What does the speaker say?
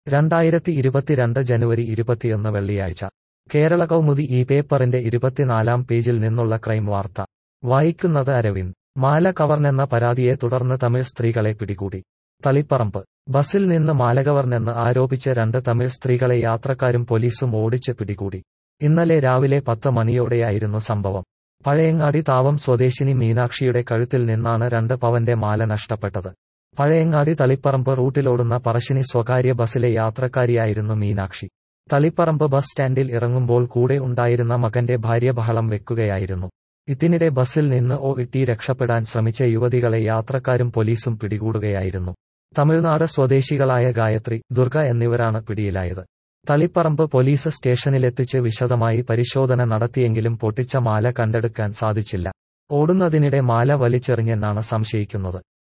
2022 ജനുവരി 21 വെള്ളിയാഴ്ച കേരള കൗമുദി ഈ പേപ്പറിന്റെ 24-ാം പേജിൽ നിന്നുള്ള ക്രൈം വാർത്ത വായിക്കുന്നത് അരവിന്ദ്. മാല കവർന്നെന്ന പരാതിയെ തുടർന്ന് തമിഴ് സ്ത്രീകളെ പിടികൂടി. തളിപ്പറമ്പ് ബസിൽ നിന്ന് മാല കവർന്നെന്ന് ആരോപിച്ച് 2 തമിഴ് സ്ത്രീകളെ യാത്രക്കാരും പോലീസും ഓടിച്ച് പിടികൂടി. ഇന്നലെ രാവിലെ 10 മണിയോടെയായിരുന്നു സംഭവം. പഴയങ്ങാടി താവം സ്വദേശിനി മീനാക്ഷിയുടെ കഴുത്തിൽ നിന്നാണ് 2 പവന്റെ മാല നഷ്ടപ്പെട്ടത്. പഴയങ്ങാടി തളിപ്പറമ്പ് റൂട്ടിലോടുന്ന പറശ്ശിനി സ്വകാര്യ ബസിലെ യാത്രക്കാരിയായിരുന്നു മീനാക്ഷി. തളിപ്പറമ്പ് ബസ് സ്റ്റാൻഡിൽ ഇറങ്ങുമ്പോൾ കൂടെ ഉണ്ടായിരുന്ന മകന്റെ ഭാര്യ ബഹളം വെക്കുകയായിരുന്നു. ഇതിനിടെ ബസിൽ നിന്ന് ഓടി രക്ഷപ്പെടാൻ ശ്രമിച്ച യുവതികളെ യാത്രക്കാരും പോലീസും പിടികൂടുകയായിരുന്നു. തമിഴ്നാട് സ്വദേശികളായ ഗായത്രി, ദുർഗ എന്നിവരാണ് പിടിയിലായത്. തളിപ്പറമ്പ് പോലീസ് സ്റ്റേഷനിലെത്തിച്ച് വിശദമായി പരിശോധന നടത്തിയെങ്കിലും പൊട്ടിച്ച മാല കണ്ടെടുക്കാൻ സാധിച്ചില്ല. ഓടുന്നതിനിടെ മാല വലിച്ചെറിഞ്ഞെന്നാണ് സംശയിക്കുന്നത്.